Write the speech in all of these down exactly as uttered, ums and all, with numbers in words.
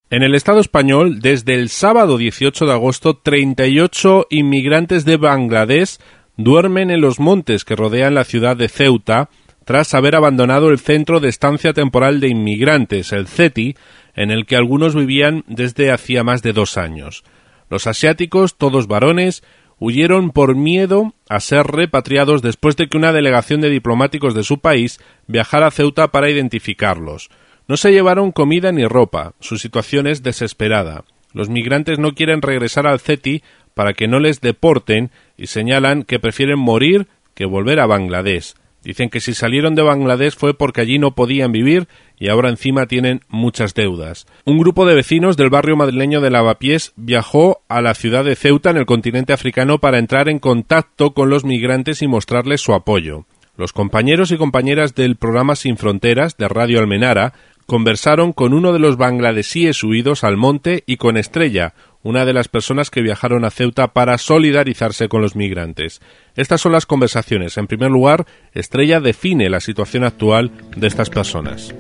En el Estado español, desde el sábado dieciocho de agosto, treinta y ocho inmigrantes de Bangladesh duermen en los montes que rodean la ciudad de Ceuta tras haber abandonado el Centro de Estancia Temporal de Inmigrantes, el C E T I, en el que algunos vivían desde hacía más de dos años. Los asiáticos, todos varones, huyeron por miedo a ser repatriados después de que una delegación de diplomáticos de su país viajara a Ceuta para identificarlos. No se llevaron comida ni ropa. Su situación es desesperada. Los migrantes no quieren regresar al C E T I para que no les deporten y señalan que prefieren morir que volver a Bangladesh. Dicen que si salieron de Bangladesh fue porque allí no podían vivir y ahora encima tienen muchas deudas. Un grupo de vecinos del barrio madrileño de Lavapiés viajó a la ciudad de Ceuta en el continente africano para entrar en contacto con los migrantes y mostrarles su apoyo. Los compañeros y compañeras del programa Sin Fronteras de Radio Almenara conversaron con uno de los bangladesíes huidos al monte y con Estrella, una de las personas que viajaron a Ceuta para solidarizarse con los migrantes. Estas son las conversaciones. En primer lugar, Estrella define la situación actual de estas personas.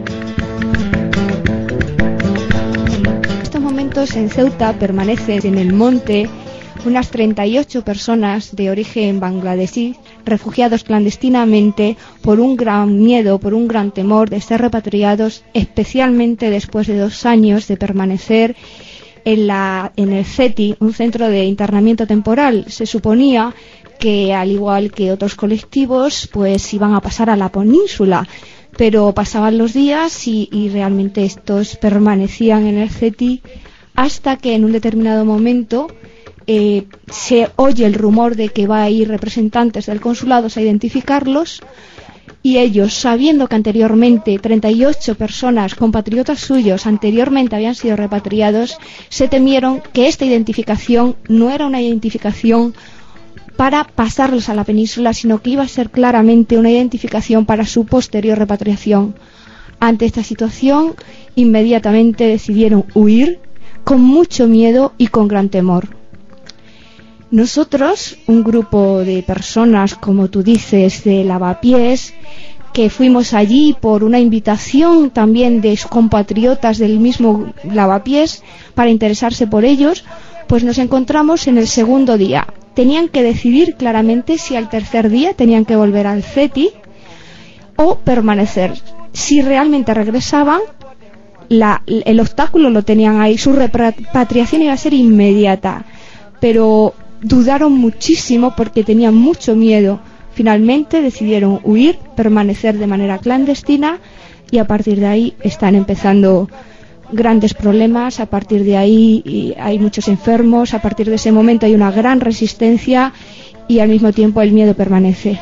En estos momentos en Ceuta permanecen en el monte unas treinta y ocho personas de origen bangladesí refugiados clandestinamente por un gran miedo, por un gran temor de ser repatriados, especialmente después de dos años de permanecer en, la, en el C E T I, un centro de internamiento temporal. Se suponía que, al igual que otros colectivos, pues iban a pasar a la península, pero pasaban los días y, y realmente estos permanecían en el C E T I hasta que en un determinado momento Eh, se oye el rumor de que va a ir representantes del consulado a identificarlos y ellos, sabiendo que anteriormente treinta y ocho personas, compatriotas suyos, anteriormente habían sido repatriados, se temieron que esta identificación no era una identificación para pasarlos a la península, sino que iba a ser claramente una identificación para su posterior repatriación. Ante esta situación, inmediatamente decidieron huir con mucho miedo y con gran temor. Nosotros, un grupo de personas, como tú dices, de Lavapiés, que fuimos allí por una invitación también de compatriotas del mismo Lavapiés para interesarse por ellos, pues nos encontramos en el segundo día. Tenían que decidir claramente si al tercer día tenían que volver al C E T I o permanecer. Si realmente regresaban, la, el obstáculo lo tenían ahí, su repatriación iba a ser inmediata, pero dudaron muchísimo porque tenían mucho miedo. Finalmente decidieron huir, permanecer de manera clandestina y a partir de ahí están empezando grandes problemas. A partir de ahí hay muchos enfermos, a partir de ese momento hay una gran resistencia y al mismo tiempo el miedo permanece.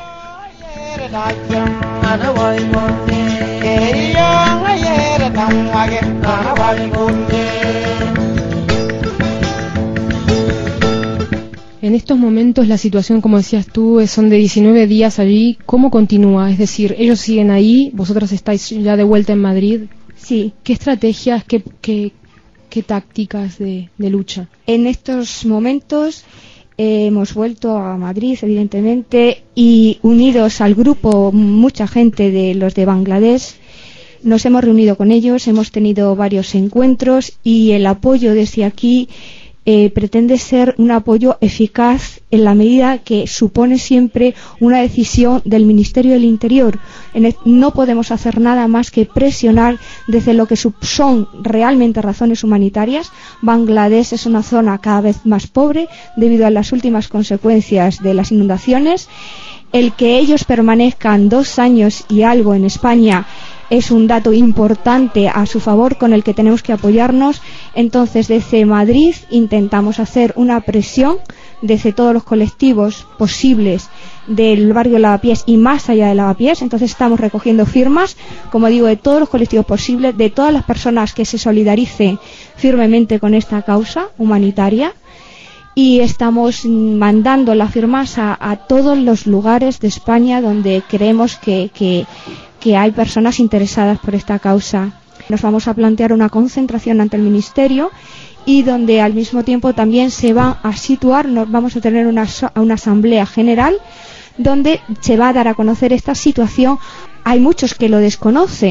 En estos momentos la situación, como decías tú, son de diecinueve días allí. ¿Cómo continúa? Es decir, ellos siguen ahí, vosotros estáis ya de vuelta en Madrid. Sí. ¿Qué estrategias, qué, qué, qué tácticas de, de lucha? En estos momentos eh, hemos vuelto a Madrid, evidentemente, y unidos al grupo, mucha gente de los de Bangladesh, nos hemos reunido con ellos, hemos tenido varios encuentros y el apoyo desde aquí Eh, pretende ser un apoyo eficaz en la medida que supone siempre una decisión del Ministerio del Interior. En el, no podemos hacer nada más que presionar desde lo que son realmente razones humanitarias. Bangladesh es una zona cada vez más pobre debido a las últimas consecuencias de las inundaciones. El que ellos permanezcan dos años y algo en España es un dato importante a su favor con el que tenemos que apoyarnos. Entonces, desde Madrid intentamos hacer una presión desde todos los colectivos posibles del barrio Lavapiés y más allá de Lavapiés. Entonces estamos recogiendo firmas, como digo, de todos los colectivos posibles, de todas las personas que se solidaricen firmemente con esta causa humanitaria, y estamos mandando las firmas a, a todos los lugares de España donde creemos que, que que hay personas interesadas por esta causa. Nos vamos a plantear una concentración ante el Ministerio y donde al mismo tiempo también se va a situar, nos vamos a tener una, una asamblea general donde se va a dar a conocer esta situación. Hay muchos que lo desconocen.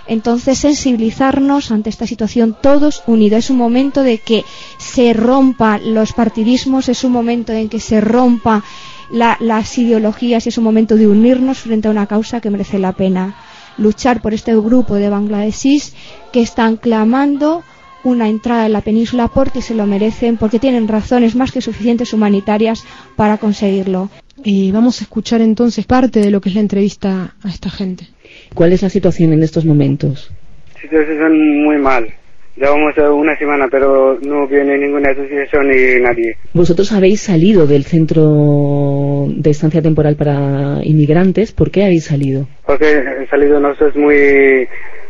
Entonces, sensibilizarnos ante esta situación todos unidos. Es un momento de que se rompan los partidismos, es un momento en que se rompa la, las ideologías, es un momento de unirnos frente a una causa que merece la pena luchar por este grupo de bangladesíes que están clamando una entrada en la península porque se lo merecen, porque tienen razones más que suficientes humanitarias para conseguirlo. Y vamos a escuchar entonces parte de lo que es la entrevista a esta gente. ¿Cuál es la situación en estos momentos? La situación muy mal. Llevamos una semana, pero no viene ninguna asociación ni nadie. Vosotros habéis salido del centro de estancia temporal para inmigrantes. ¿Por qué habéis salido? Porque he salido nosotros muy,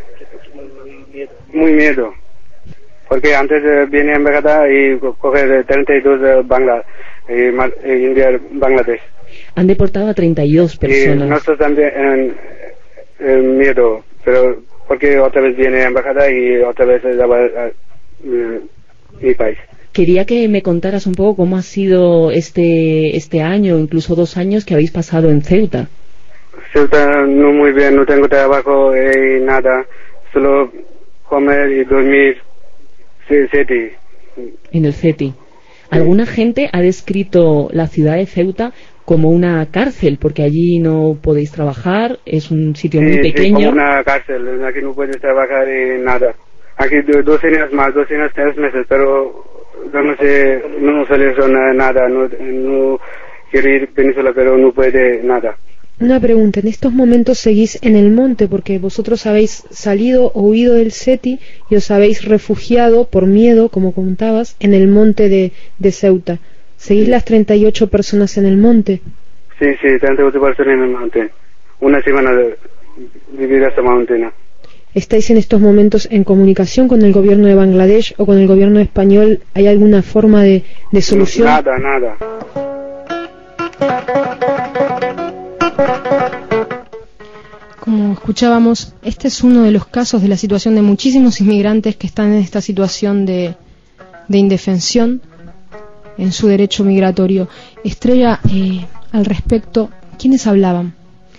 muy miedo. Porque antes eh, viene a embajada y coge treinta y dos de Bangla, eh, India, Bangladesh. Han deportado a treinta y dos personas. Y nosotros también en, en miedo, pero porque otra vez viene a embajada y otra vez se va a, a, a mi país. Quería que me contaras un poco cómo ha sido este este año, incluso dos años que habéis pasado en Ceuta. Ceuta no muy bien, no tengo trabajo y nada, solo comer y dormir. Sí, CETI. En el CETI. Alguna gente ha descrito la ciudad de Ceuta como una cárcel, porque allí no podéis trabajar, es un sitio sí, muy pequeño. Sí, como una cárcel, aquí no puedes trabajar y nada. Aquí dos años más, dos años, tres meses, pero no sé, no soluciona nada, no, no quiero ir a Península, pero no puede nada. Una pregunta, en estos momentos seguís en el monte porque vosotros habéis salido o huido del CETI y os habéis refugiado por miedo, como contabas, en el monte de, de Ceuta. ¿Seguís las treinta y ocho personas en el monte? Sí, sí, treinta y ocho personas en el monte. Una semana de vivir esta montaña. ¿Estáis en estos momentos en comunicación con el gobierno de Bangladesh o con el gobierno español? ¿Hay alguna forma de, de solución? No, nada, nada. Como escuchábamos, este es uno de los casos de la situación de muchísimos inmigrantes que están en esta situación de, de indefensión en su derecho migratorio. Estrella, eh, al respecto, ¿quiénes hablaban?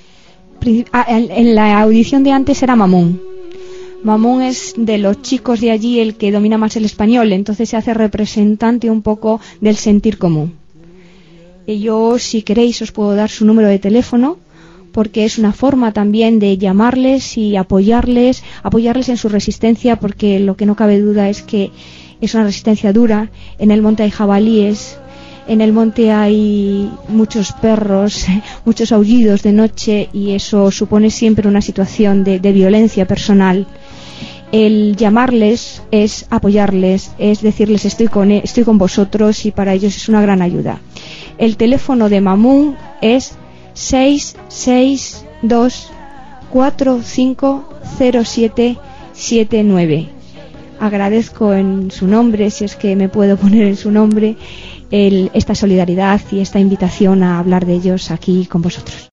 En la audición de antes era Mamún. Mamún es de los chicos de allí el que domina más el español, entonces se hace representante un poco del sentir común. Y yo, si queréis, os puedo dar su número de teléfono, porque es una forma también de llamarles y apoyarles, apoyarles en su resistencia, porque lo que no cabe duda es que es una resistencia dura. En el monte hay jabalíes, en el monte hay muchos perros, muchos aullidos de noche, y eso supone siempre una situación de, de violencia personal. El llamarles es apoyarles, es decirles estoy con, estoy con vosotros, y para ellos es una gran ayuda. El teléfono de Mamún es seis seis dos cuatro cinco cero siete siete nueve. Agradezco en su nombre, si es que me puedo poner en su nombre, el, esta solidaridad y esta invitación a hablar de ellos aquí con vosotros.